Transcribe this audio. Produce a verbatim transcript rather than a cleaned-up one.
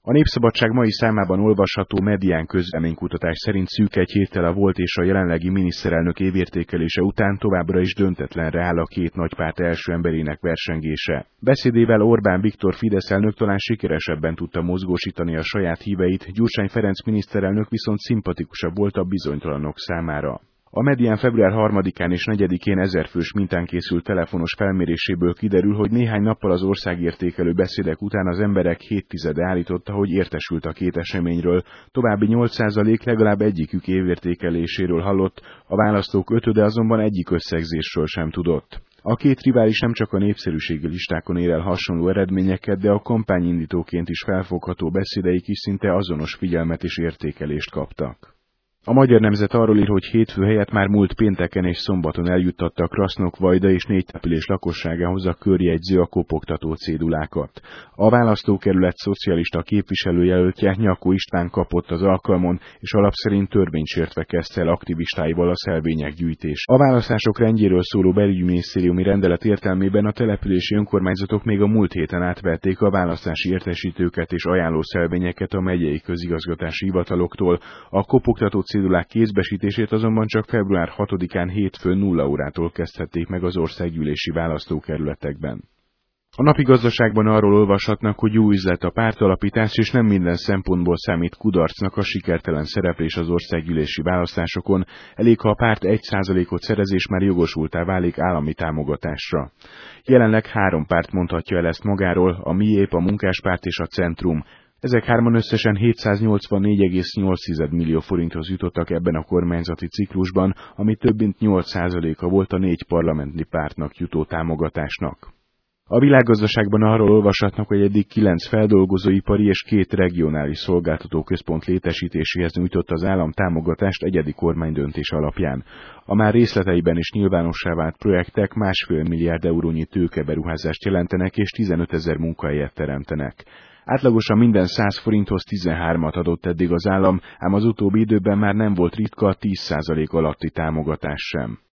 A Népszabadság mai számában olvasható Medián közvéleménykutatás szerint szűk egy héttel a volt és a jelenlegi miniszterelnök évértékelése után továbbra is döntetlenre áll a két nagypárt első emberének versengése. Beszédével Orbán Viktor Fidesz elnök talán sikeresebben tudta mozgósítani a saját híveit, Gyurcsány Ferenc miniszterelnök viszont szimpatikusabb volt a bizonytalanok számára. A Medián február harmadikán és negyedikén ezerfős mintán készült telefonos felméréséből kiderül, hogy néhány nappal az országértékelő beszédek után az emberek hét tizede állította, hogy értesült a két eseményről, további nyolc százalék legalább egyikük évértékeléséről hallott, a választók ötöde azonban egyik összegzésről sem tudott. A két rivális nem csak a népszerűségi listákon ér el hasonló eredményeket, de a kampányindítóként is felfogható beszédeik is szinte azonos figyelmet és értékelést kaptak. A Magyar Nemzet arról ír, hogy hétfő helyett már múlt pénteken és szombaton eljuttatta Krasznok-Vajda és négy település lakosságához a körjegyző a kopogtató cédulákat. A választókerület szocialista képviselőjelöltje, Nyakó István kapott az alkalmon, és alapszerint törvénysértve kezdte el aktivistáival a szelvények gyűjtés. A választások rendjéről szóló belügyminisztériumi rendelet értelmében a települési önkormányzatok még a múlt héten átvették a választási értesítőket és ajánló szelvényeket a megyei közigazgatási hivataloktól. A kopogtató cédulák kézbesítését azonban csak február hatodikán hétfőn nulla órától kezdhették meg az országgyűlési választókerületekben. A napi gazdaságban arról olvashatnak, hogy jó üzlet a pártalapítás, és nem minden szempontból számít kudarcnak a sikertelen szereplés az országgyűlési választásokon, elég ha a párt egy százalékot szerez és már jogosultá válik állami támogatásra. Jelenleg három párt mondhatja el ezt magáról, a Miép, a Munkáspárt és a Centrum. Ezek hárman összesen hétszáznyolcvannégy egész nyolc millió forinthoz jutottak ebben a kormányzati ciklusban, ami több mint nyolc százaléka volt a négy parlamenti pártnak jutó támogatásnak. A világgazdaságban arról olvashatnak, hogy eddig kilenc feldolgozóipari és két regionális szolgáltatóközpont létesítéséhez nyújtott az állam támogatást egyedi kormánydöntés alapján. A már részleteiben is nyilvánossá vált projektek másfél milliárd eurónyi tőkeberuházást jelentenek és tizenötezer munkahelyet teremtenek. Átlagosan minden száz forinthoz tizenhármat adott eddig az állam, ám az utóbbi időben már nem volt ritka a tíz százalék alatti támogatás sem.